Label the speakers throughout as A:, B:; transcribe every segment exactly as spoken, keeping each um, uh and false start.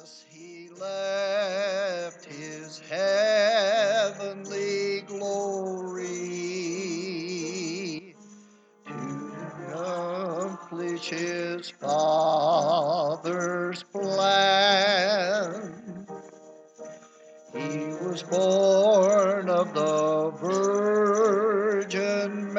A: As he left his heavenly glory to accomplish his Father's plan, he was born of the Virgin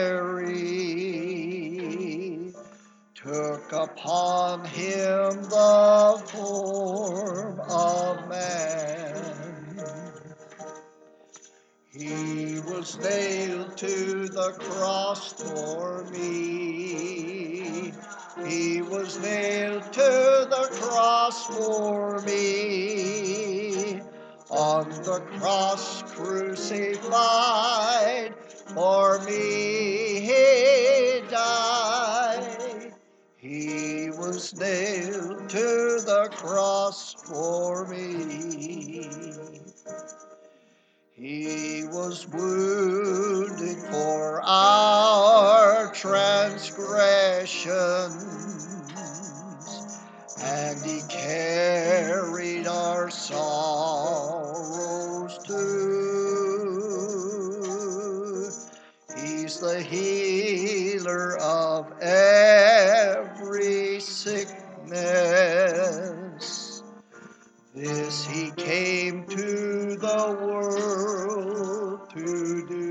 A: Mary, took upon him the form of man. He was nailed to the cross for me. He was nailed to the cross for me. On the cross crucified for me he died. He was nailed to the cross for me. He was wounded for our transgressions, and he carried our sorrows too. He's the healer of every sickness. This he came to the world to do.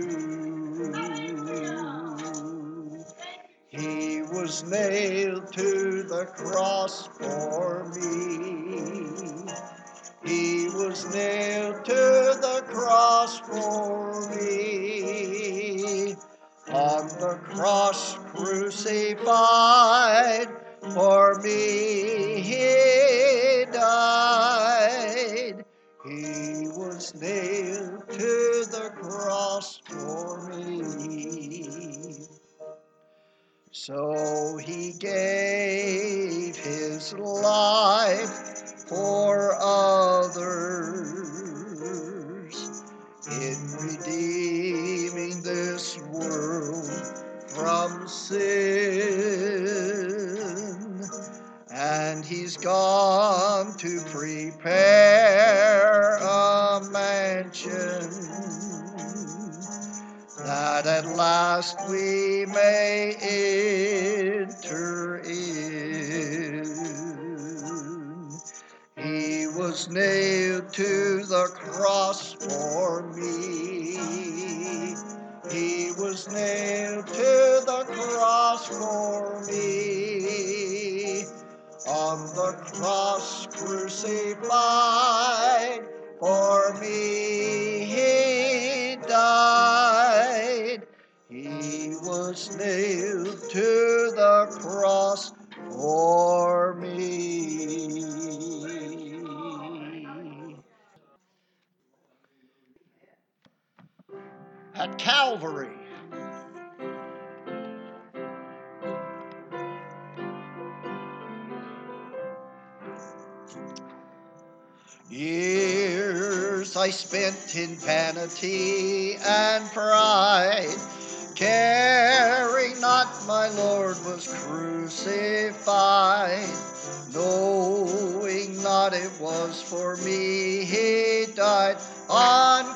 A: He was nailed to the cross for me. He was nailed to the cross for me. On the cross crucified for me he died. He was nailed to the cross for me. So he gave his life for others in redeeming this world from sin. And he's gone to prepare a mansion, that at last we may enter in. He was nailed to the cross for me. He was nailed to the cross for me. On the cross crucified for me he died. He was nailed to the cross for me. At Calvary, years I spent in vanity and pride, caring not my Lord was crucified, knowing not it was for me he died on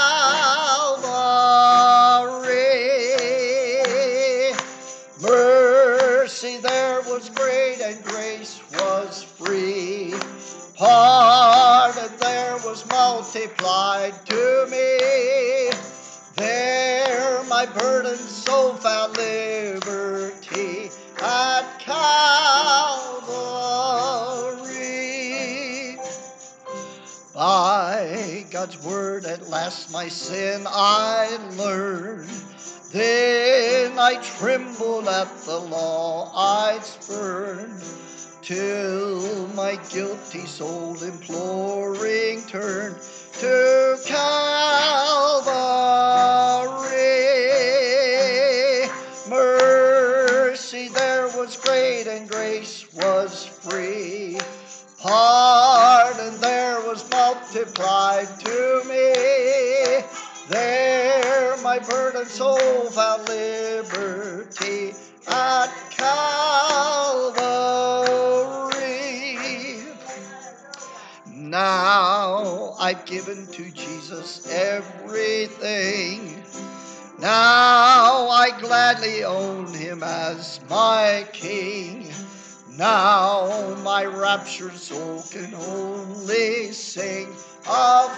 A: Calvary. Mercy there was great and grace was free. Pardon there was multiplied to me. There my burdened soul found liberty at Calvary. By God's word at last my sin I learned. Then I trembled at the law I'd spurned, till my guilty soul imploring turned to Calvary. Mercy there was great and grace was free. Pardon there was multiplied to me. There my burdened soul found liberty at Calvary. Now I've given to Jesus everything. Now I gladly own him as my king. Now my raptured soul can only sing of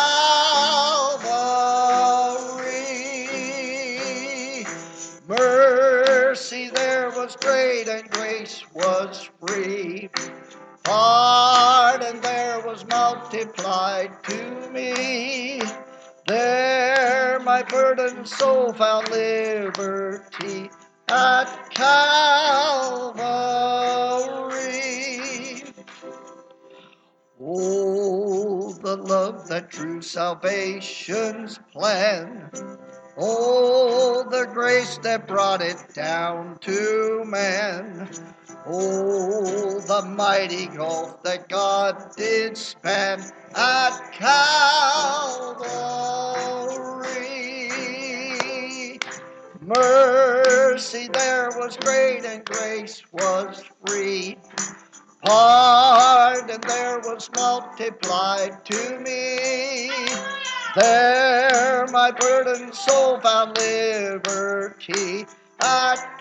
A: Calvary. Mercy there was great and grace was free. Pardon there was multiplied to me. There my burdened soul found liberty at Calvary. Oh, the love that drew salvation's plan. Oh, the grace that brought it down to man. Oh, the mighty gulf that God did span at Calvary. Mercy there was great and grace was free. Pardon there was multiplied to me. There my burdened soul found liberty at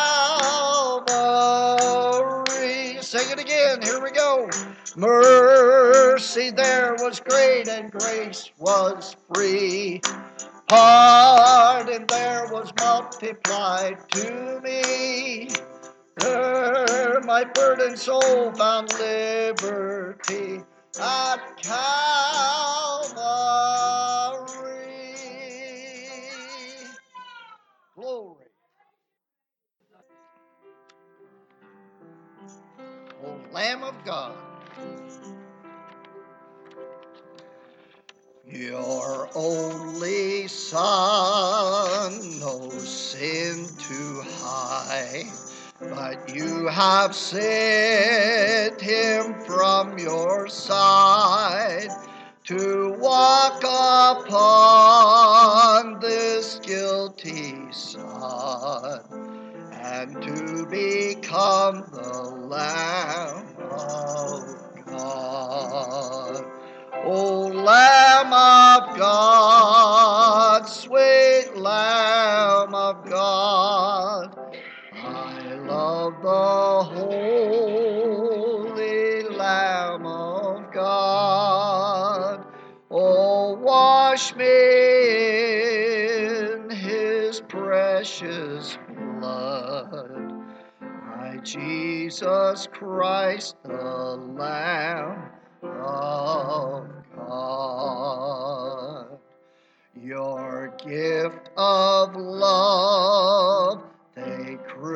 A: Calvary. Sing it again, here we go. Mercy there was great and grace was free. Pardon there was multiplied to me. There my burdened soul found liberty at Calvary. Glory. O Lamb of God, your only Son, no sin to hide, but you have sent him from your side to walk upon this guilty sod and to become the Lamb of God. O Lamb of God, sweet Lamb of God, I love the holy Lamb of God. Oh, wash me in his precious blood, my Jesus Christ, the Lamb of God. Your gift of love they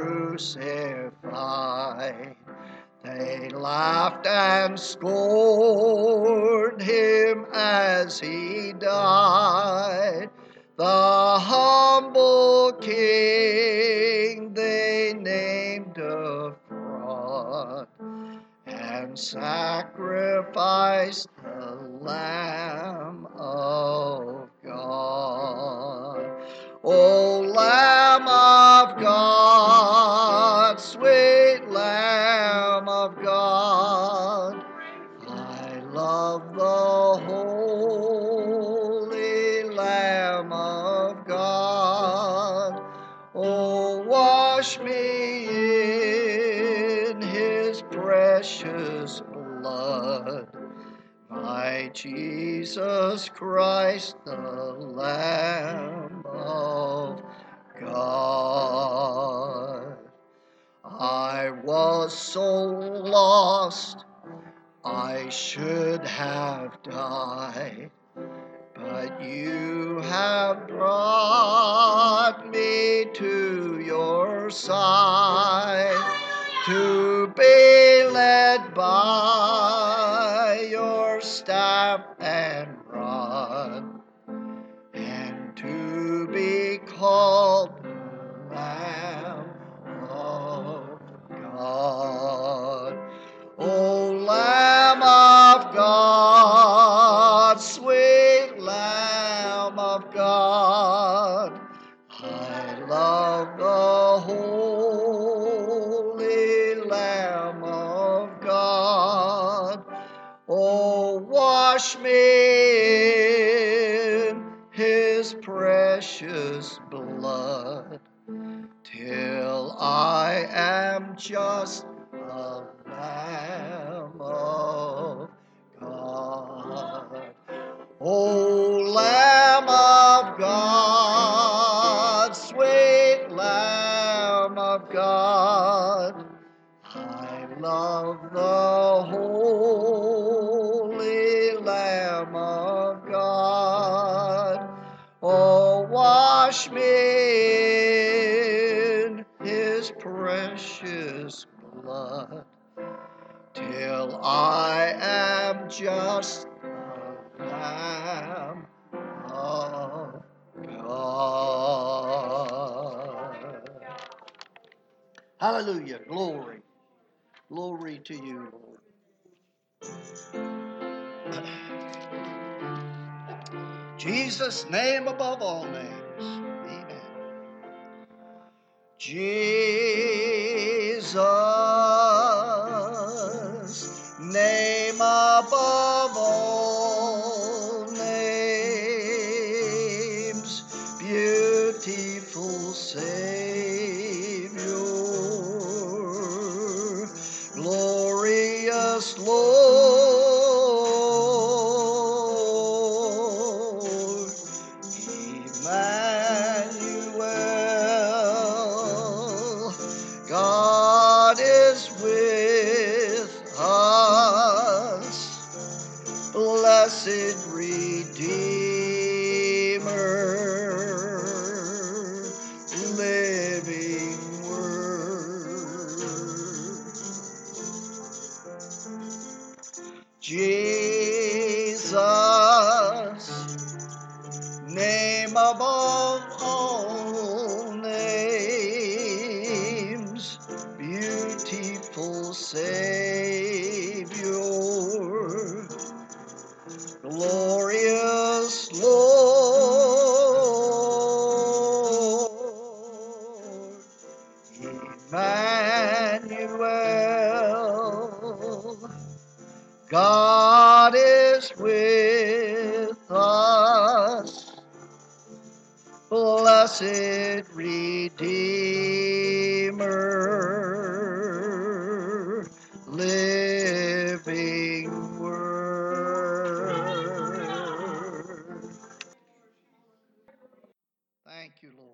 A: crucified. They laughed and scorned him as he died. The humble king they named a fraud and sacrificed the Lamb of God. O Lamb of God, sweet Lamb of God, I love the holy Lamb of God. Oh, wash me in his precious blood, my Jesus Christ, the Lamb of God. I was so lost, I should have died, but you have brought me to your side to be led by your staff and rod and to be called the Lamb of God. O Lamb of God, sweet Lamb of God, I love the holy Lamb of God. Oh, wash me in his precious blood, till I am just a lamb of God. O Lamb of God, sweet Lamb of God, I love the holy Lamb of God. Oh, wash me in his precious blood, till I am just a lamb of God. Hallelujah. Glory. Glory to you, Lord. Jesus' name above all names. Amen. Jesus, name above all names, beautiful Savior, glorious Lord, Emmanuel, God is with us, blessed Redeemer, living Word. Jesus, name above all names, beautiful Savior, glorious Lord, Emmanuel, God is with us, blessed Redeemer, living Word. Thank you, Lord.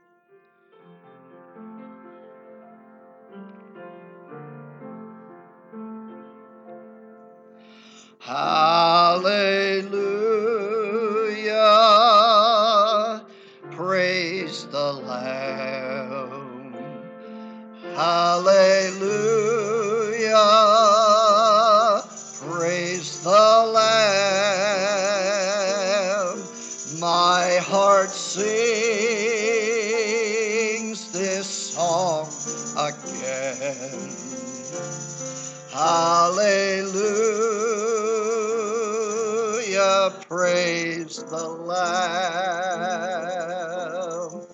A: Hallelujah, praise the Lamb. Hallelujah, praise the Lamb. My heart sings this song again. Hallelujah, praise the Lamb.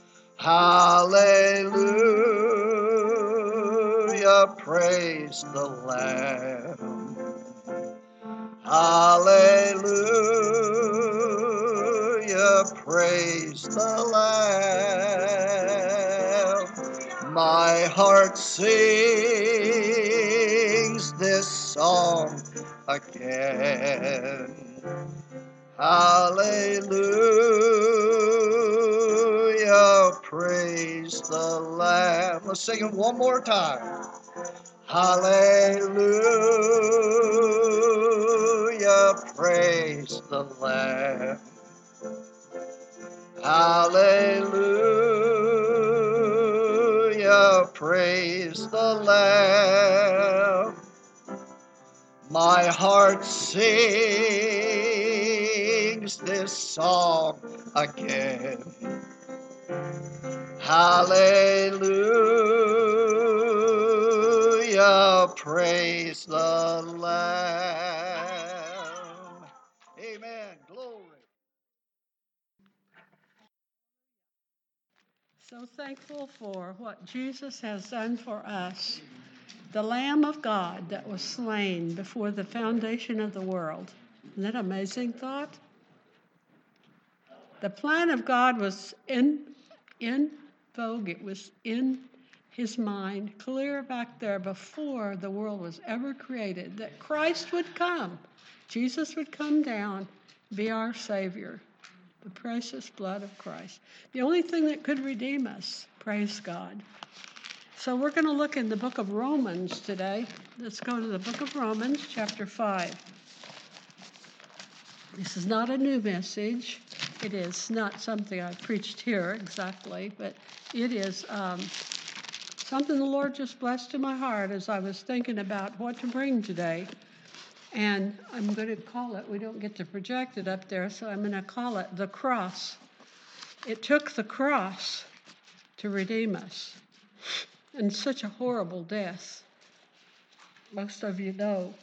A: Hallelujah, praise the Lamb. Hallelujah, praise the Lamb. My heart sings this song again. Hallelujah, praise the Lamb. Let's sing it one more time. Hallelujah, praise the Lamb. Hallelujah, praise the Lamb. My heart sings this song again. Hallelujah, praise the Lamb. Amen. Glory.
B: So thankful for what Jesus has done for us, the Lamb of God that was slain before the foundation of the world. Isn't that an amazing thought? The plan of God was in, in vogue. It was in his mind, clear back there before the world was ever created, that Christ would come. Jesus would come down, be our Savior. The precious blood of Christ. The only thing that could redeem us. Praise God. So we're going to look in the book of Romans today. Let's go to the book of Romans, chapter five. This is not a new message. It is not something I preached here exactly, but it is um, something the Lord just blessed in my heart as I was thinking about what to bring today. And I'm going to call it, we don't get to project it up there, so I'm going to call it the cross. It took the cross to redeem us. And such a horrible death. Most of you know.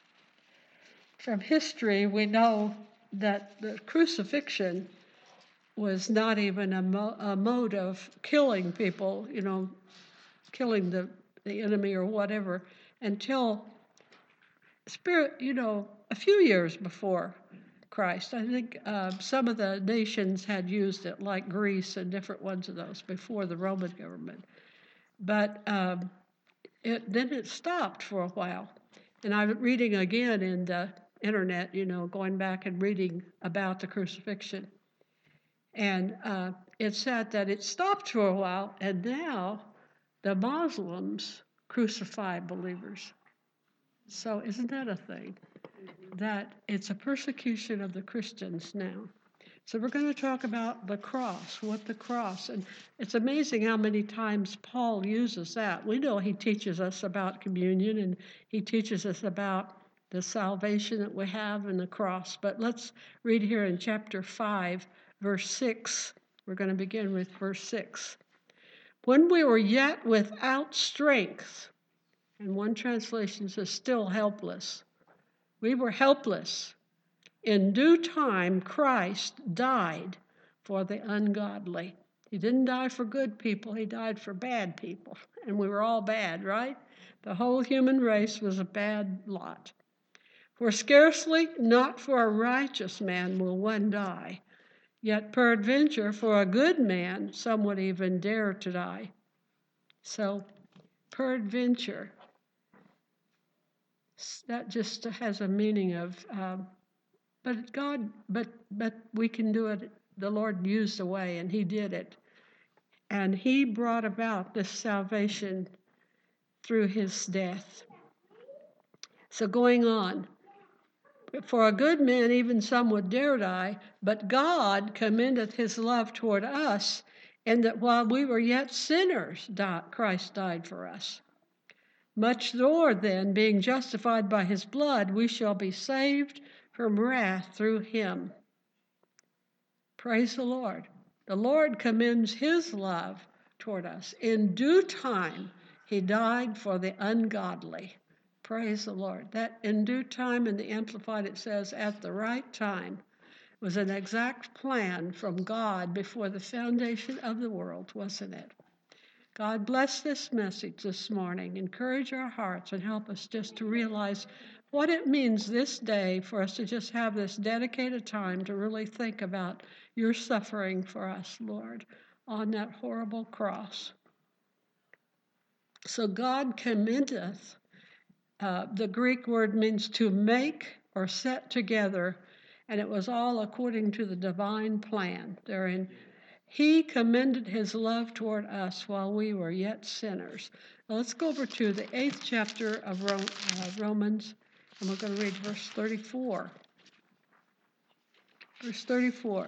B: From history, we know that the crucifixion was not even a, mo- a mode of killing people, you know, killing the, the enemy or whatever, until Spirit, you know, a few years before Christ. I think uh, some of the nations had used it, like Greece and different ones of those, before the Roman government. But um, it, then it stopped for a while. And I'm reading again in the internet, you know, going back and reading about the crucifixion. And uh, it said that it stopped for a while, and now the Muslims crucify believers. So isn't that a thing? That it's a persecution of the Christians now. So we're going to talk about the cross, what the cross, and it's amazing how many times Paul uses that. We know he teaches us about communion, and he teaches us about the salvation that we have in the cross. But let's read here in chapter five, verse six. We're going to begin with verse six. When we were yet without strength, and one translation says still helpless, we were helpless. In due time, Christ died for the ungodly. He didn't die for good people, he died for bad people. And we were all bad, right? The whole human race was a bad lot. For scarcely not for a righteous man will one die, yet peradventure for a good man some would even dare to die. So, peradventure, that just has a meaning of... Um, But God, but but we can do it. The Lord used a way, and he did it. And he brought about this salvation through his death. So going on, for a good man, even some would dare die, but God commendeth his love toward us, in that while we were yet sinners, Christ died for us. Much more then, being justified by his blood, we shall be saved from wrath through him. Praise the Lord. The Lord commends his love toward us. In due time, he died for the ungodly. Praise the Lord. That in due time, in the Amplified, it says, at the right time, was an exact plan from God before the foundation of the world, wasn't it? God bless this message this morning. Encourage our hearts and help us just to realize what it means this day for us to just have this dedicated time to really think about your suffering for us, Lord, on that horrible cross. So God commendeth. Uh, the Greek word means to make or set together, and it was all according to the divine plan. Therein, he commended his love toward us while we were yet sinners. Now let's go over to the eighth chapter of uh, Romans, and we're going to read verse thirty-four. Verse thirty-four.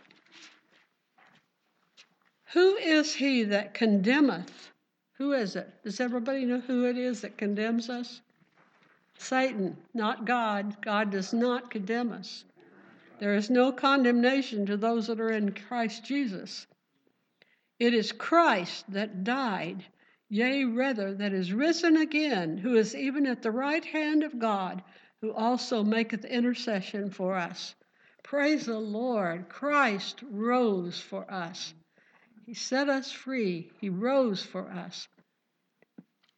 B: Who is he that condemneth? Who is it? Does everybody know who it is that condemns us? Satan, not God. God does not condemn us. There is no condemnation to those that are in Christ Jesus. It is Christ that died, yea, rather, that is risen again, who is even at the right hand of God, who also maketh intercession for us. Praise the Lord. Christ rose for us. He set us free. He rose for us.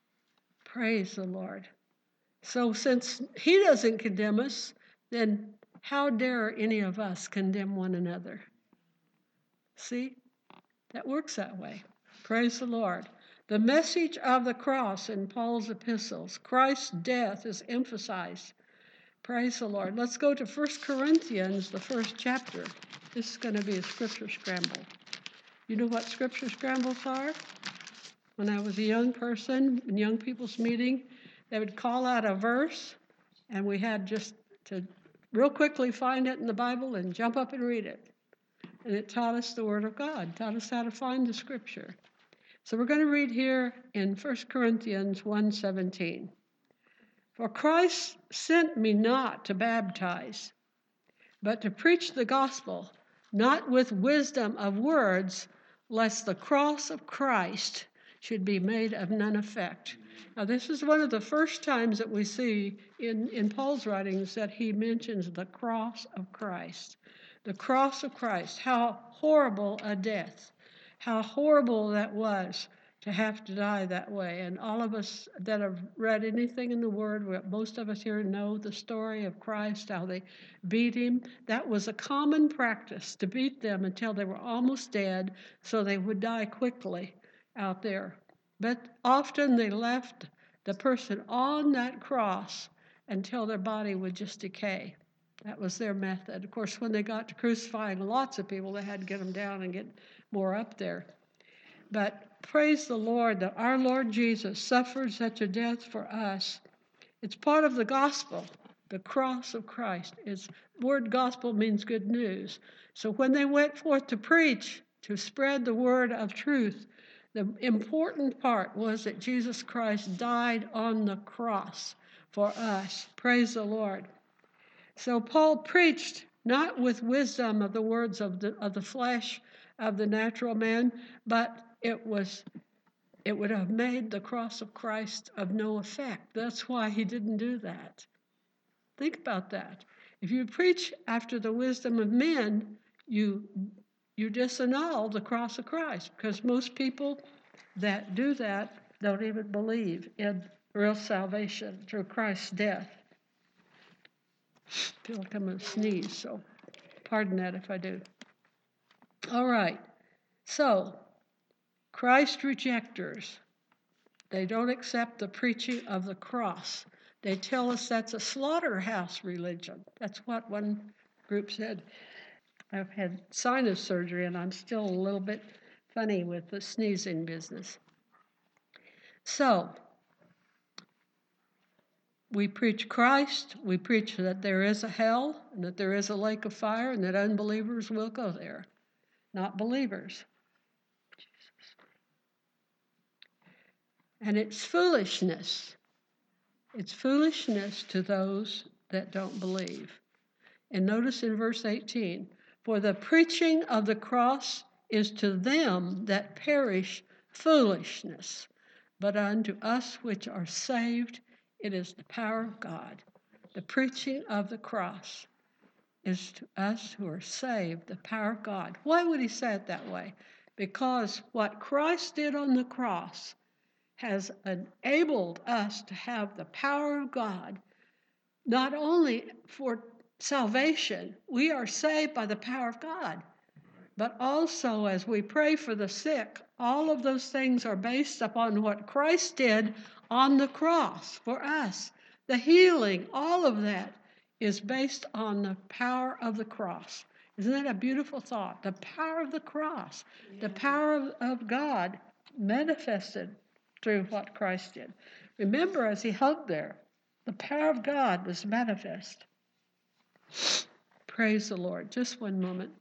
B: Praise the Lord. So since he doesn't condemn us, then How dare any of us condemn one another? See, that works that way. Praise the Lord. The message of the cross in Paul's epistles, Christ's death is emphasized. Praise the Lord. Let's go to First Corinthians, the first chapter. This is going to be a scripture scramble. You know what scripture scrambles are? When I was a young person in young people's meeting, they would call out a verse, and we had just to real quickly find it in the Bible and jump up and read it. And it taught us the Word of God, taught us how to find the Scripture. So we're going to read here in First Corinthians one seventeen. For Christ sent me not to baptize, but to preach the gospel, not with wisdom of words, lest the cross of Christ should be made of none effect. Now, this is one of the first times that we see in, in Paul's writings that he mentions the cross of Christ. The cross of Christ, how horrible a death, how horrible that was to have to die that way. And all of us that have read anything in the Word, most of us here know the story of Christ, how they beat him. That was a common practice, to beat them until they were almost dead so they would die quickly out there. But often they left the person on that cross until their body would just decay. That was their method. Of course, when they got to crucifying lots of people, they had to get them down and get more up there. But praise the Lord that our Lord Jesus suffered such a death for us. It's part of the gospel, the cross of Christ. It's word gospel means good news. So when they went forth to preach, to spread the word of truth, the important part was that Jesus Christ died on the cross for us. Praise the Lord. So Paul preached not with wisdom of the words of the of the flesh, of the natural man, but it was it would have made the cross of Christ of no effect. That's why he didn't do that. Think about that. If you preach after the wisdom of men, you you disannul the cross of Christ, because most people that do that don't even believe in real salvation through Christ's death. I feel like I'm going to sneeze, so pardon that if I do. All right. So, Christ rejectors, they don't accept the preaching of the cross. They tell us that's a slaughterhouse religion. That's what one group said. I've had sinus surgery, and I'm still a little bit funny with the sneezing business. So, we preach Christ, we preach that there is a hell, and that there is a lake of fire, and that unbelievers will go there, not believers. Jesus. And it's foolishness. It's foolishness to those that don't believe. And notice in verse eighteen, for the preaching of the cross is to them that perish foolishness, but unto us which are saved, it is the power of God. The preaching of the cross is to us who are saved, the power of God. Why would he say it that way? Because what Christ did on the cross has enabled us to have the power of God, not only for salvation, we are saved by the power of God, but also as we pray for the sick, all of those things are based upon what Christ did on the cross for us. The healing, all of that is based on the power of the cross. Isn't that a beautiful thought? The power of the cross, yeah. The power of, of God manifested through what Christ did. Remember, as he hung there, the power of God was manifest. Praise the Lord. Just one moment.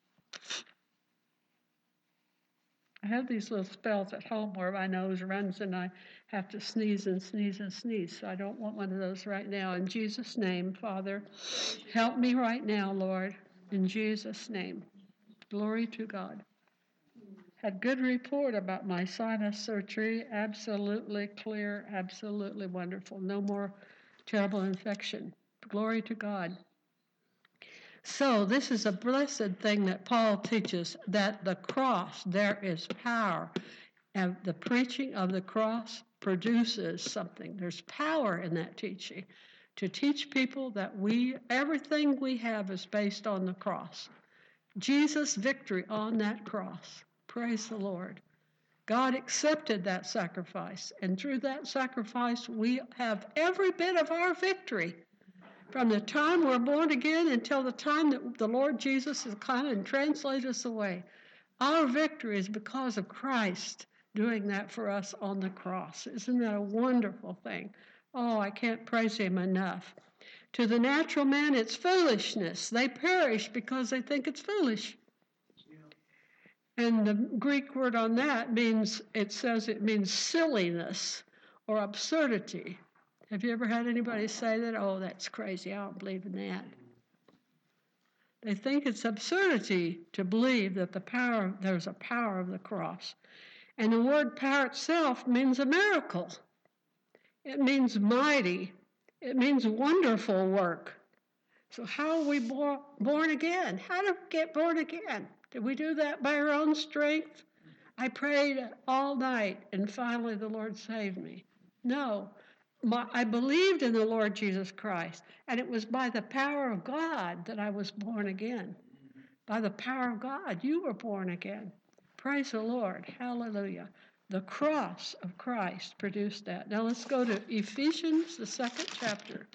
B: I have these little spells at home where my nose runs and I have to sneeze and sneeze and sneeze. So I don't want one of those right now. In Jesus' name, Father, help me right now, Lord. In Jesus' name. Glory to God. Had good report about my sinus surgery. Absolutely clear, absolutely wonderful. No more terrible infection. Glory to God. So this is a blessed thing that Paul teaches, that the cross, there is power. And the preaching of the cross produces something. There's power in that teaching. to teach people that we, everything we have is based on the cross. Jesus' victory on that cross. Praise the Lord. God accepted that sacrifice, and through that sacrifice, we have every bit of our victory. From the time we're born again until the time that the Lord Jesus has come and translated us away. Our victory is because of Christ doing that for us on the cross. Isn't that a wonderful thing? Oh, I can't praise him enough. To the natural man, it's foolishness. They perish because they think it's foolish. And the Greek word on that means, it says it means silliness or absurdity. Have you ever had anybody say that? Oh, that's crazy. I don't believe in that. They think it's absurdity to believe that the power, there's a power of the cross. And the word power itself means a miracle. It means mighty. It means wonderful work. So how are we born, born again? How did we get born again? Did we do that by our own strength? I prayed all night and finally the Lord saved me. No. My, I believed in the Lord Jesus Christ, and it was by the power of God that I was born again. By the power of God, you were born again. Praise the Lord. Hallelujah. The cross of Christ produced that. Now let's go to Ephesians, the second chapter.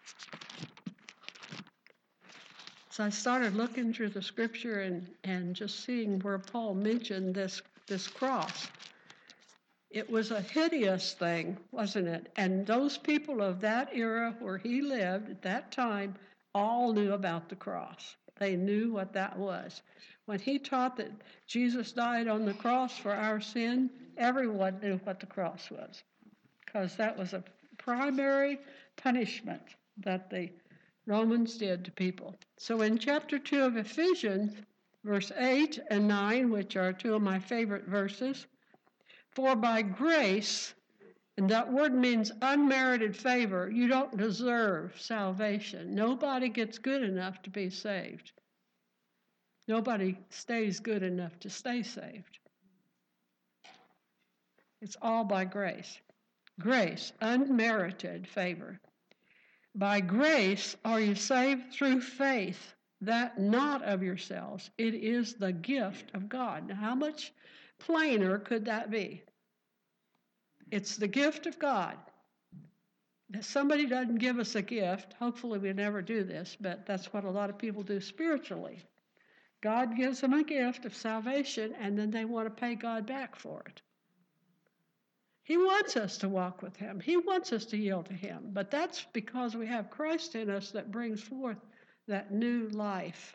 B: So I started looking through the scripture and, and just seeing where Paul mentioned this, this cross. It was a hideous thing, wasn't it? And those people of that era where he lived at that time all knew about the cross. They knew what that was. When he taught that Jesus died on the cross for our sin, everyone knew what the cross was, because that was a primary punishment that the Romans did to people. So in chapter two of Ephesians, verse eight and nine, which are two of my favorite verses, for by grace, and that word means unmerited favor, you don't deserve salvation. Nobody gets good enough to be saved. Nobody stays good enough to stay saved. It's all by grace. Grace, unmerited favor. By grace are you saved through faith, that not of yourselves. It is the gift of God. Now, how much plainer could that be? It's the gift of God. If somebody doesn't give us a gift, hopefully we never do this, but that's what a lot of people do spiritually. God gives them a gift of salvation, and then they want to pay God back for it. He wants us to walk with him. He wants us to yield to him. But that's because we have Christ in us that brings forth that new life.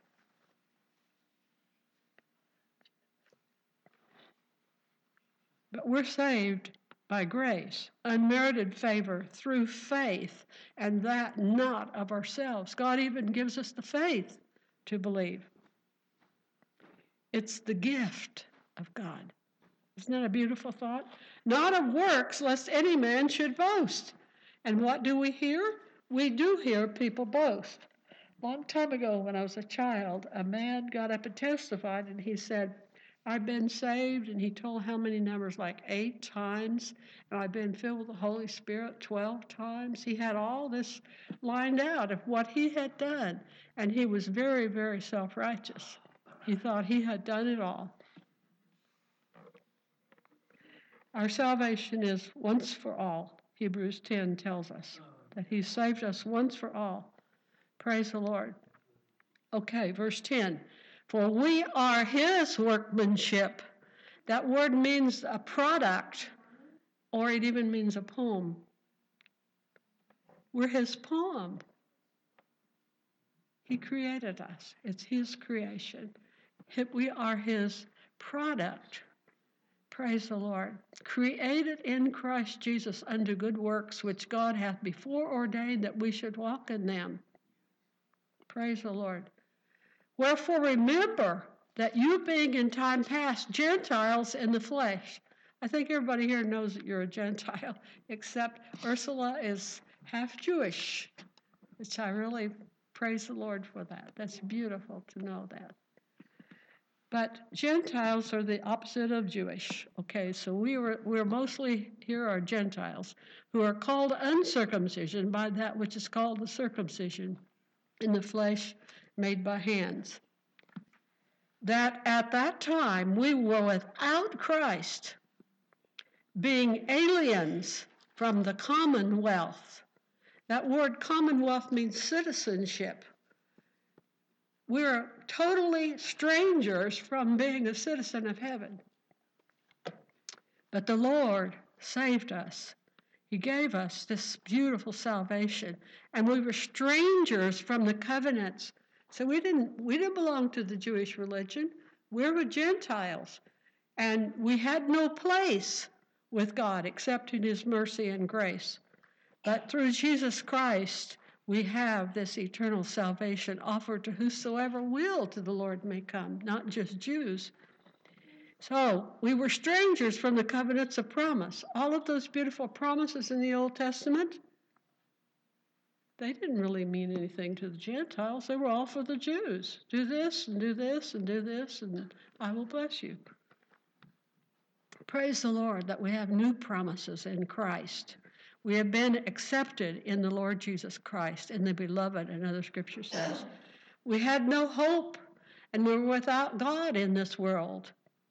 B: But we're saved by grace, unmerited favor through faith, and that not of ourselves. God even gives us the faith to believe. It's the gift of God. Isn't that a beautiful thought? Not of works, lest any man should boast. And what do we hear? We do hear people boast. A long time ago, when I was a child, a man got up and testified, and he said, I've been saved, and he told how many numbers, like eight times, and I've been filled with the Holy Spirit twelve times. He had all this lined out of what he had done, and he was very, very self-righteous. He thought he had done it all. Our salvation is once for all. Hebrews ten tells us that he saved us once for all. Praise the Lord. Okay, verse ten. For we are his workmanship. That word means a product, or it even means a poem. We're his poem. He created us. It's his creation. We are his product. Praise the Lord. Created in Christ Jesus unto good works, which God hath before ordained that we should walk in them. Praise the Lord. Wherefore remember that you being in time past Gentiles in the flesh. I think everybody here knows that you're a Gentile, except Ursula is half Jewish, which I really praise the Lord for that. That's beautiful to know that. But Gentiles are the opposite of Jewish. Okay, so we were we're mostly here are Gentiles who are called uncircumcision by that which is called the circumcision in the flesh made by hands. That at that time we were without Christ, being aliens from the commonwealth. That word commonwealth means citizenship. We're totally strangers from being a citizen of heaven. But the Lord saved us. He gave us this beautiful salvation. And we were strangers from the covenants. So we didn't, we didn't belong to the Jewish religion. We were Gentiles. And we had no place with God except in His mercy and grace. But through Jesus Christ, we have this eternal salvation offered to whosoever will to the Lord may come, not just Jews. So we were strangers from the covenants of promise. All of those beautiful promises in the Old Testament, they didn't really mean anything to the Gentiles. They were all for the Jews. Do this and do this and do this, and I will bless you. Praise the Lord that we have new promises in Christ. We have been accepted in the Lord Jesus Christ, in the beloved, another scripture says. We had no hope, and we were without God in this world.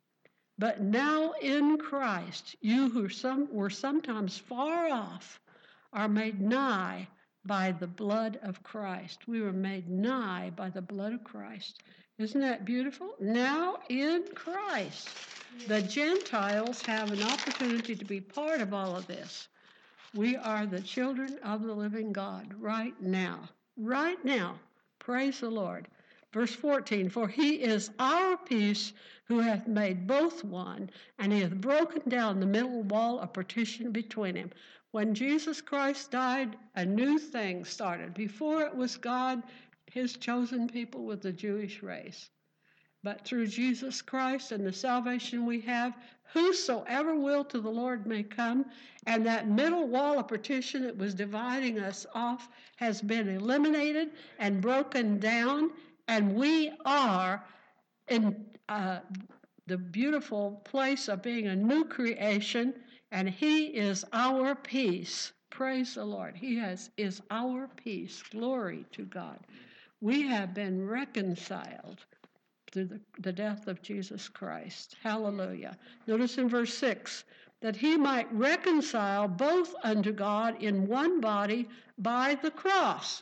B: But now in Christ, you who some, were sometimes far off are made nigh by the blood of Christ. We were made nigh by the blood of Christ. Isn't that beautiful? Now in Christ, the Gentiles have an opportunity to be part of all of this. We are the children of the living God right now. Right now. Praise the Lord. Verse fourteen, for He is our peace who hath made both one, and He hath broken down the middle wall of partition between them. When Jesus Christ died, a new thing started. Before it was God, His chosen people with the Jewish race. But through Jesus Christ and the salvation we have, whosoever will to the Lord may come, and that middle wall of partition that was dividing us off has been eliminated and broken down, and we are in uh, the beautiful place of being a new creation, and He is our peace. Praise the Lord. He has is our peace. Glory to God. We have been reconciled through the, the death of Jesus Christ. Hallelujah. Notice in verse six, that He might reconcile both unto God in one body by the cross.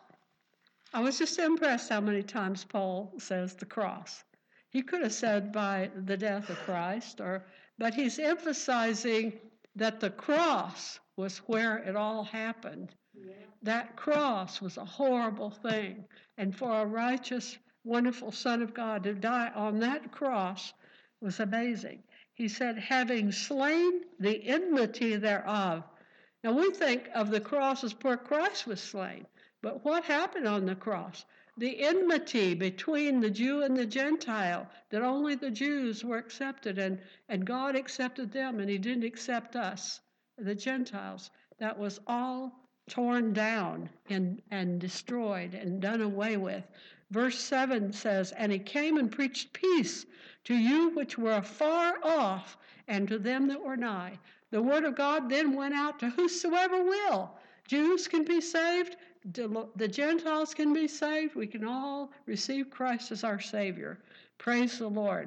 B: I was just impressed how many times Paul says the cross. He could have said by the death of Christ, or but he's emphasizing that the cross was where it all happened. Yeah. That cross was a horrible thing, and for a righteous, wonderful Son of God to die on that cross was amazing. He said, having slain the enmity thereof. Now we think of the cross as where Christ was slain, but what happened on the cross? The enmity between the Jew and the Gentile, that only the Jews were accepted, and, and God accepted them, and He didn't accept us, the Gentiles. That was all torn down and, and destroyed and done away with. Verse seven says, and He came and preached peace to you which were afar off, and to them that were nigh. The word of God then went out to whosoever will. Jews can be saved. The Gentiles can be saved. We can all receive Christ as our Savior. Praise the Lord.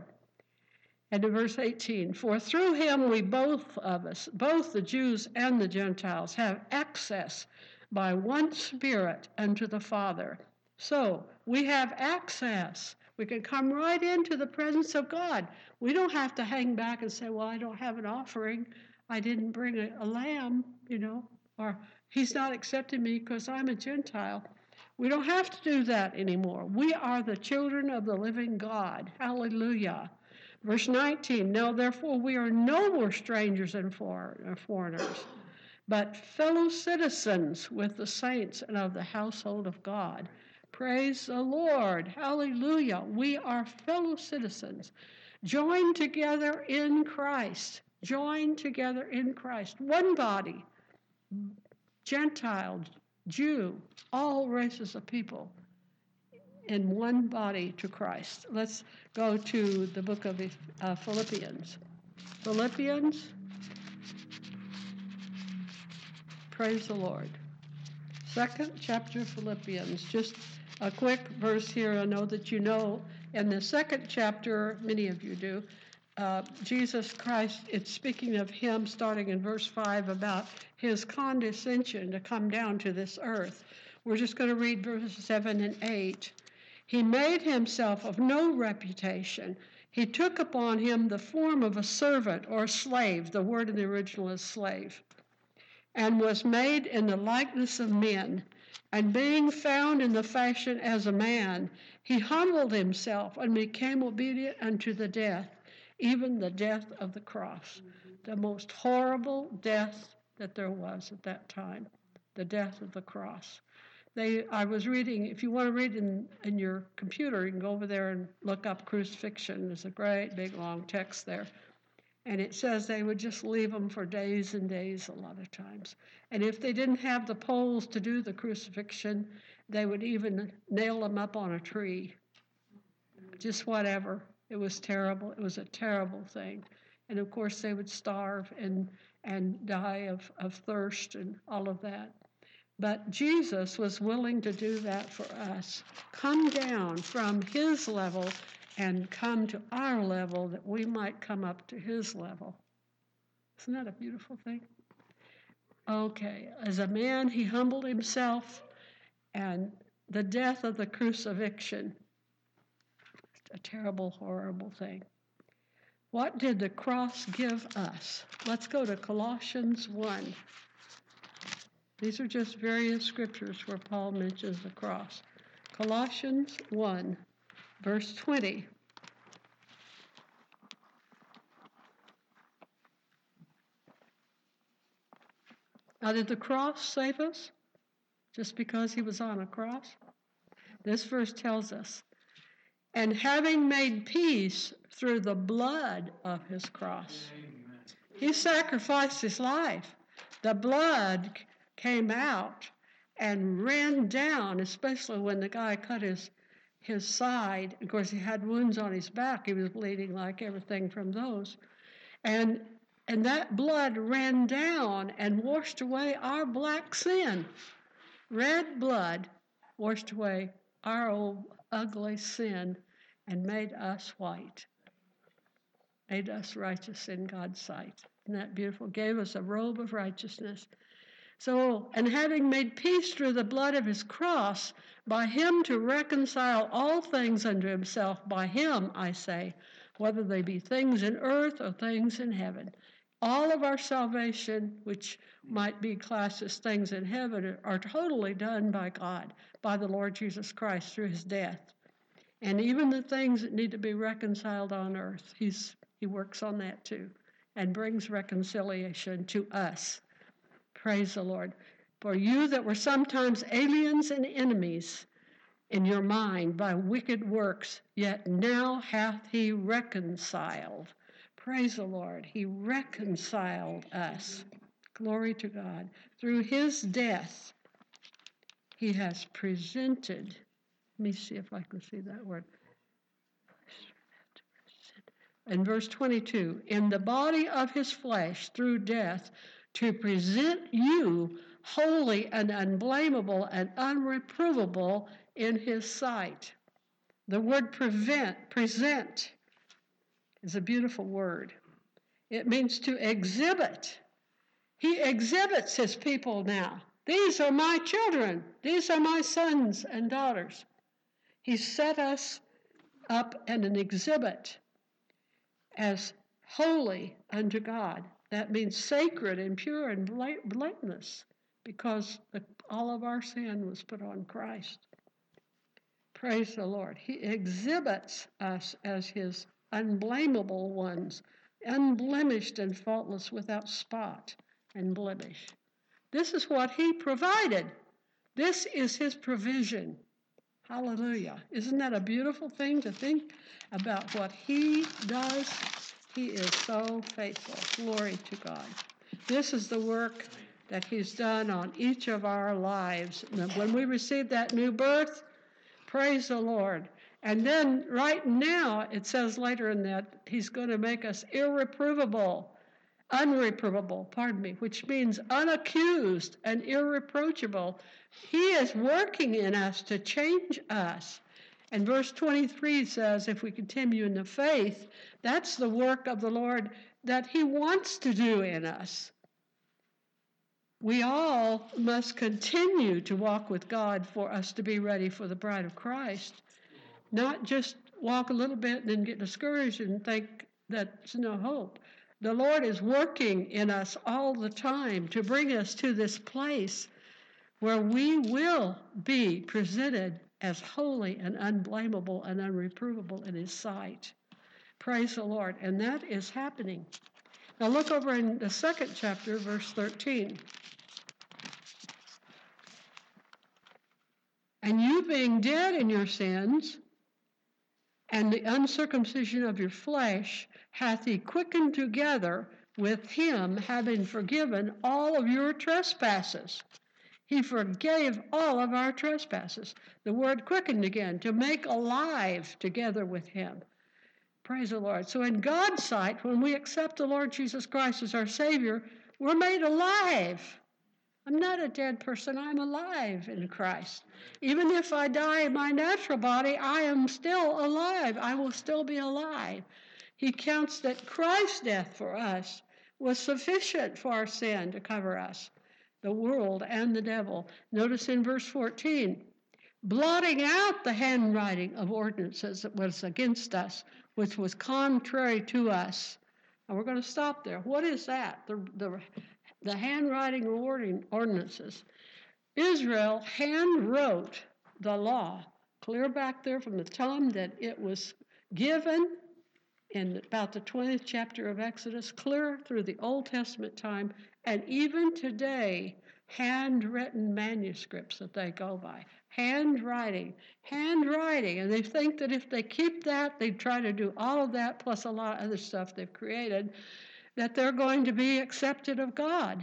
B: And in verse eighteen, for through Him we both of us, both the Jews and the Gentiles, have access by one Spirit unto the Father. So we have access. We can come right into the presence of God. We don't have to hang back and say, well, I don't have an offering. I didn't bring a, a lamb, you know, or He's not accepting me because I'm a Gentile. We don't have to do that anymore. We are the children of the living God. Hallelujah. Verse nineteen, now therefore we are no more strangers and foreigners, but fellow citizens with the saints and of the household of God. Praise the Lord. Hallelujah. We are fellow citizens, joined together in Christ, joined together in Christ. One body, Gentile, Jew, all races of people. in one body to Christ. Let's go to the book of uh, Philippians. Philippians, praise the Lord. Second chapter of Philippians, just a quick verse here. I know that you know in the second chapter, many of you do, uh, Jesus Christ, it's speaking of him starting in verse five about his condescension to come down to this earth. We're just going to read verses seven and eight. He made himself of no reputation. He took upon him the form of a servant or a slave. The word in the original is slave. And was made in the likeness of men. And being found in the fashion as a man, he humbled himself and became obedient unto the death, even the death of the cross. The most horrible death that there was at that time, the death of the cross. They, I was reading, if you want to read in, in your computer, you can go over there and look up crucifixion. There's a great big long text there. And it says they would just leave them for days and days a lot of times. And if they didn't have the poles to do the crucifixion, they would even nail them up on a tree. Just whatever. It was terrible. It was a terrible thing. And of course they would starve and, and die of, of thirst and all of that. But Jesus was willing to do that for us. Come down from his level and come to our level that we might come up to his level. Isn't that a beautiful thing? Okay, as a man, he humbled himself, and the death of the crucifixion, a terrible, horrible thing. What did the cross give us? Let's go to Colossians one. These are just various scriptures where Paul mentions the cross. Colossians one, verse twenty. Now, did the cross save us just because he was on a cross? This verse tells us, and having made peace through the blood of his cross. He sacrificed his life. The blood came out and ran down, especially when the guy cut his, his side. Of course, he had wounds on his back. He was bleeding like everything from those. And And that blood ran down and washed away our black sin. Red blood washed away our old ugly sin and made us white. Made us righteous in God's sight. Isn't that beautiful? Gave us a robe of righteousness. So, and having made peace through the blood of his cross, by him to reconcile all things unto himself, by him, I say, whether they be things in earth or things in heaven. All of our salvation, which might be classed as things in heaven, are totally done by God, by the Lord Jesus Christ through his death. And even the things that need to be reconciled on earth, he's, he works on that too and brings reconciliation to us. Praise the Lord. For you that were sometimes aliens and enemies in your mind by wicked works, yet now hath he reconciled. Praise the Lord. He reconciled us. Glory to God. Through his death, he has presented. Let me see if I can see that word. In verse twenty-two, in the body of his flesh through death, to present you holy and unblameable and unreprovable in his sight. The word prevent, present, is a beautiful word. It means to exhibit. He exhibits his people now. These are my children. These are my sons and daughters. He set us up in an exhibit as holy unto God. That means sacred and pure and blameless, because the, all of our sin was put on Christ. Praise the Lord. He exhibits us as his unblameable ones, unblemished and faultless, without spot and blemish. This is what he provided. This is his provision. Hallelujah. Isn't that a beautiful thing to think about what he does? He is so faithful. Glory to God. This is the work that he's done on each of our lives. When we receive that new birth, Praise the Lord. And then right now, it says later in that, he's going to make us irreprovable, unreprovable, pardon me, which means unaccused and irreproachable. He is working in us to change us. And verse twenty-three says, if we continue in the faith, that's the work of the Lord that he wants to do in us. We all must continue to walk with God for us to be ready for the bride of Christ. Not just walk a little bit and then get discouraged and think that's no hope. The Lord is working in us all the time to bring us to this place where we will be presented as holy and unblameable and unreprovable in his sight. Praise the Lord. And that is happening. Now look over in the second chapter, verse thirteen. And you being dead in your sins, and the uncircumcision of your flesh, hath he quickened together with him, having forgiven all of your trespasses. He forgave all of our trespasses. The word quickened again, to make alive together with him. Praise the Lord. So in God's sight, when we accept the Lord Jesus Christ as our Savior, we're made alive. I'm not a dead person. I'm alive in Christ. Even if I die in my natural body, I am still alive. I will still be alive. He counts that Christ's death for us was sufficient for our sin to cover us, the world and the devil. Notice in verse fourteen, blotting out the handwriting of ordinances that was against us, which was contrary to us. And we're going to stop there. What is that? The, the, the handwriting of ordinances. Israel hand wrote the law clear back there from the time that it was given in about the twentieth chapter of Exodus, clear through the Old Testament time, and even today, handwritten manuscripts that they go by. Handwriting, handwriting, and they think that if they keep that, they try to do all of that plus a lot of other stuff they've created, that they're going to be accepted of God.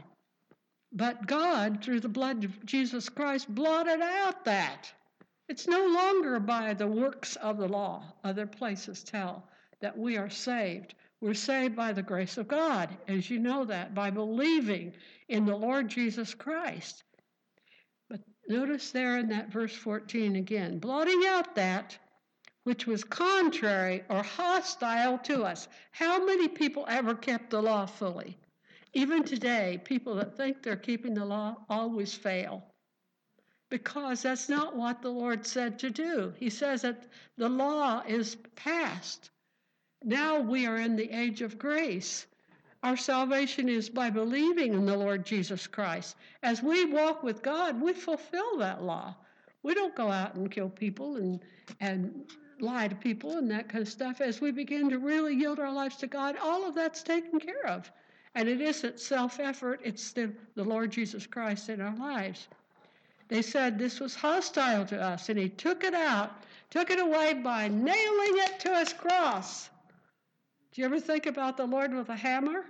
B: But God, through the blood of Jesus Christ, blotted out that. It's no longer by the works of the law. Other places tell that we are saved. We're saved by the grace of God, as you know that, by believing in the Lord Jesus Christ. But notice there in that verse fourteen again, blotting out that which was contrary or hostile to us. How many people ever kept the law fully? Even today, people that think they're keeping the law always fail, because that's not what the Lord said to do. He says that the law is past. Now we are in the age of grace. Our salvation is by believing in the Lord Jesus Christ. As we walk with God, we fulfill that law. We don't go out and kill people and, and lie to people and that kind of stuff. As we begin to really yield our lives to God, all of that's taken care of. And it isn't self-effort, it's the, the Lord Jesus Christ in our lives. They said this was hostile to us, and he took it out, took it away by nailing it to his cross. Do you ever think about the Lord with a hammer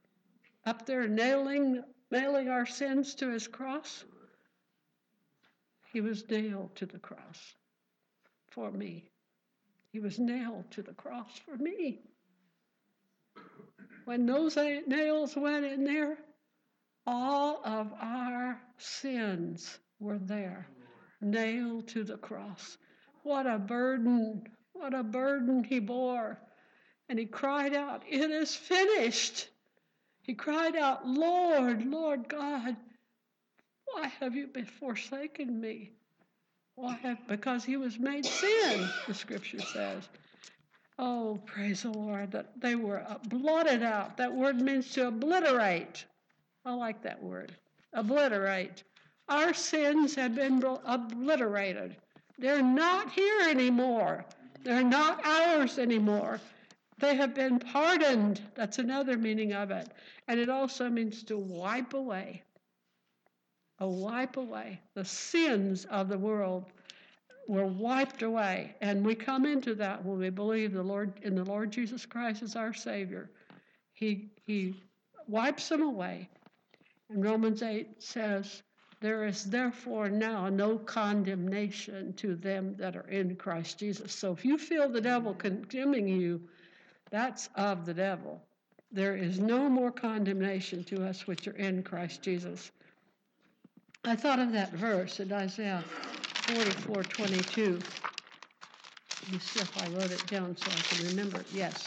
B: up there nailing, nailing our sins to his cross? He was nailed to the cross for me. He was nailed to the cross for me. When those nails went in there, all of our sins were there, nailed to the cross. What a burden, what a burden he bore. And he cried out, it is finished. He cried out, Lord, Lord God, why have you been forsaken me? Why have, because he was made sin, the scripture says. Oh, praise the Lord, that they were blotted out. That word means to obliterate. I like that word, obliterate. Our sins have been obliterated. They're not here anymore. They're not ours anymore. They have been pardoned. That's another meaning of it. And it also means to wipe away. A wipe away. The sins of the world were wiped away. And we come into that when we believe the Lord in the Lord Jesus Christ as our Savior. He, he wipes them away. And Romans eight says There is therefore now no condemnation to them that are in Christ Jesus. So if you feel the devil condemning you, that's of the devil. There is no more condemnation to us which are in Christ Jesus. I thought of that verse in Isaiah forty-four twenty-two. Let me see if I wrote it down so I can remember it. Yes.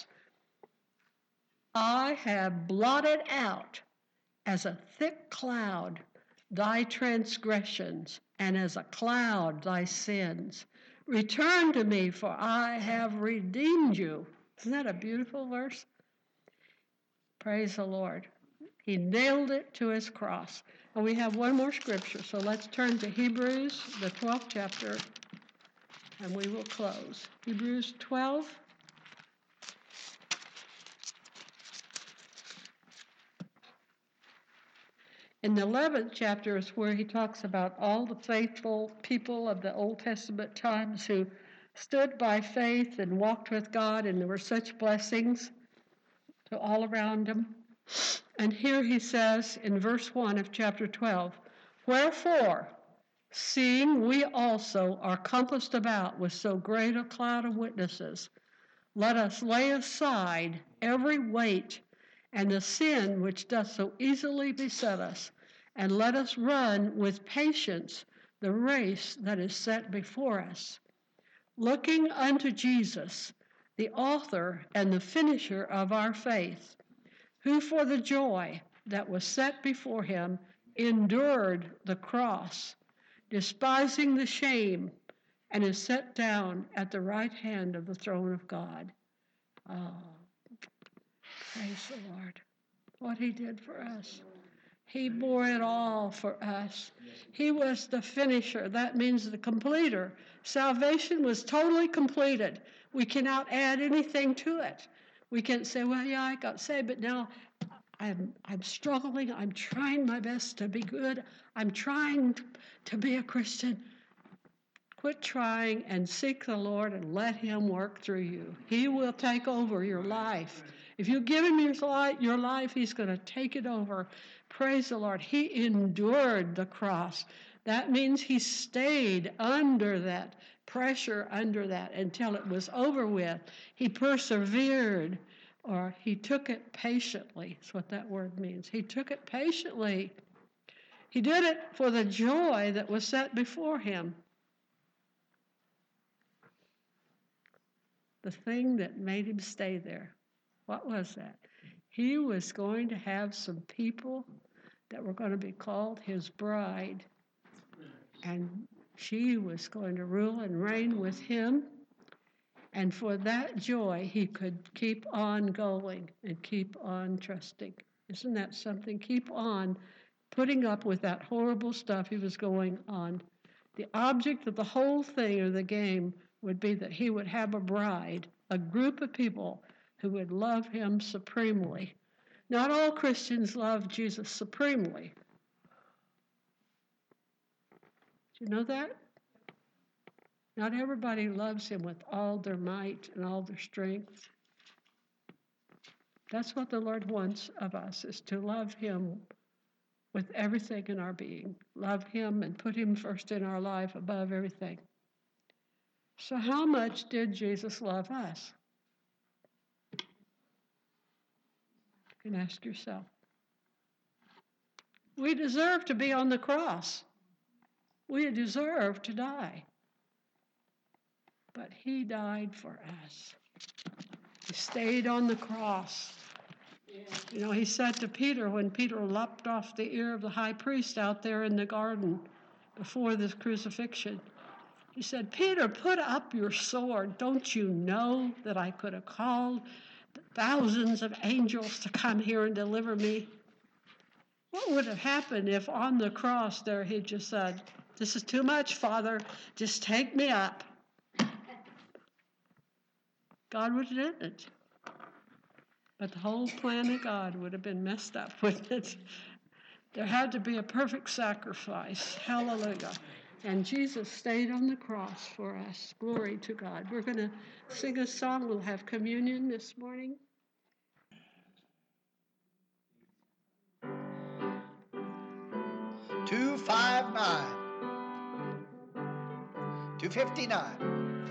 B: I have blotted out as a thick cloud thy transgressions, and as a cloud thy sins. Return to me, for I have redeemed you. Isn't that a beautiful verse? Praise the Lord. He nailed it to his cross. And we have one more scripture, so let's turn to Hebrews, the twelfth chapter, and we will close. Hebrews twelve. In the eleventh chapter is where he talks about all the faithful people of the Old Testament times who stood by faith and walked with God, and there were such blessings to all around them. And here he says in verse one of chapter twelve, wherefore, seeing we also are compassed about with so great a cloud of witnesses, let us lay aside every weight and the sin which doth so easily beset us, and let us run with patience the race that is set before us, looking unto Jesus, the author and the finisher of our faith, who for the joy that was set before him endured the cross, despising the shame, and is set down at the right hand of the throne of God. Oh, praise the Lord. What he did for us. He bore it all for us. He was the finisher. That means the completer. Salvation was totally completed. We cannot add anything to it. We can't say, well, yeah, I got saved, but now I'm, I'm struggling. I'm trying my best to be good. I'm trying to be a Christian. Quit trying and seek the Lord and let him work through you. He will take over your life. If you give him your life, your life, he's going to take it over. Praise the Lord. He endured the cross. That means he stayed under that pressure, under that, until it was over with. He persevered, or he took it patiently. That's what that word means. He took it patiently. He did it for the joy that was set before him. The thing that made him stay there. What was that? He was going to have some people that were going to be called his bride, and she was going to rule and reign with him. And for that joy, he could keep on going and keep on trusting. Isn't that something? Keep on putting up with that horrible stuff he was going on. The object of the whole thing, or the game, would be that he would have a bride, a group of people who would love him supremely. Not all Christians love Jesus supremely. Do you know that? Not everybody loves him with all their might and all their strength. That's what the Lord wants of us, is to love him with everything in our being. Love him and put him first in our life above everything. So how much did Jesus love us? You can ask yourself. We deserve to be on the cross. We deserve to die. But he died for us. He stayed on the cross. You know, he said to Peter, when Peter lopped off the ear of the high priest out there in the garden before this crucifixion, he said, Peter, put up your sword. Don't you know that I could have called thousands of angels to come here and deliver me? What would have happened if on the cross there he just said, this is too much, Father, just take me up? God would have done it. But the whole plan of God would have been messed up, wouldn't it? There had to be a perfect sacrifice. Hallelujah. And Jesus stayed on the cross for us. Glory to God. We're going to sing a song. We'll have communion this morning.
A: two five nine. two fifty-nine.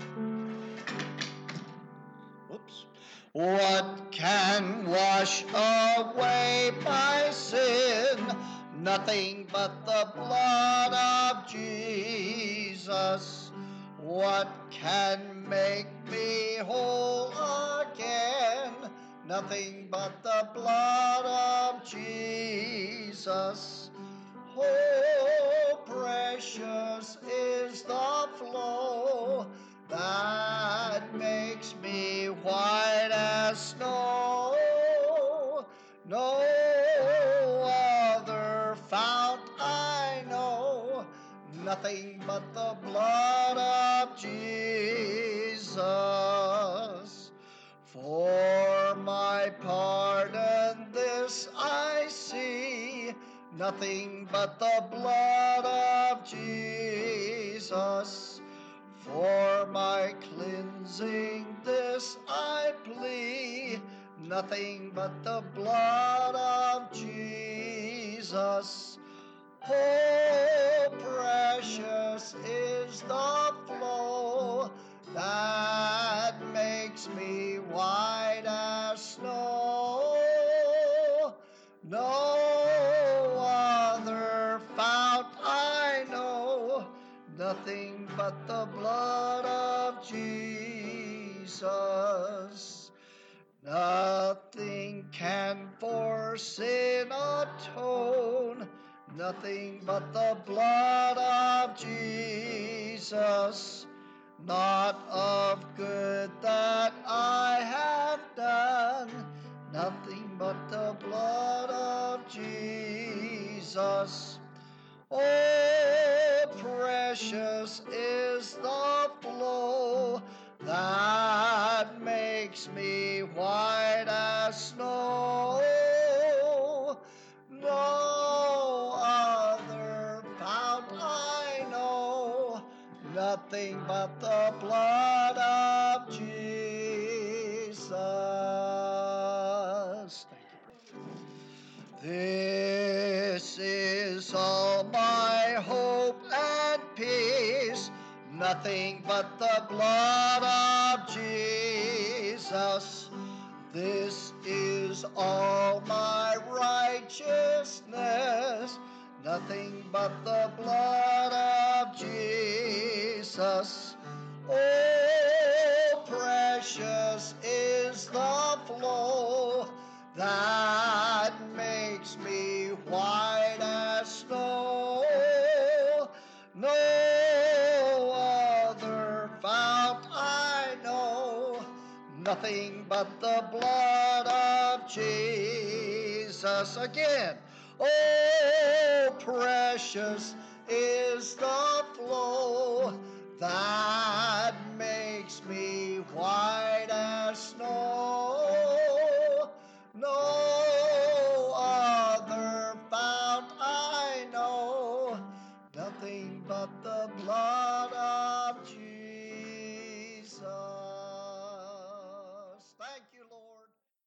A: Whoops. What can wash away my sin? Nothing but the blood of Jesus. What can make me whole again? Nothing but the blood of Jesus. Oh, precious is the flow that makes me white as snow. No other fount I know, nothing but the blood of Jesus. For my pardon this I see, nothing but the blood of Jesus. For my cleansing this I plea, nothing but the blood of Jesus. Oh, precious is the flow that makes me white as snow. No other fount I know, nothing but the blood of Jesus. Nothing can for sin atone, nothing but the blood of Jesus. Not of good that I have done, nothing but the blood of Jesus. Oh, precious is the flow that makes me white as snow. No other fount I know, nothing but the blood of Jesus. Thank you. This is all my hope and peace, nothing but the blood of Jesus. This is all my righteousness, nothing but the blood of Jesus. Oh, precious is the flow that makes me white as snow. No other fount I know, nothing but the blood of Jesus. Again, oh, precious is the flow that makes me white as snow. No other fount I know, nothing but the blood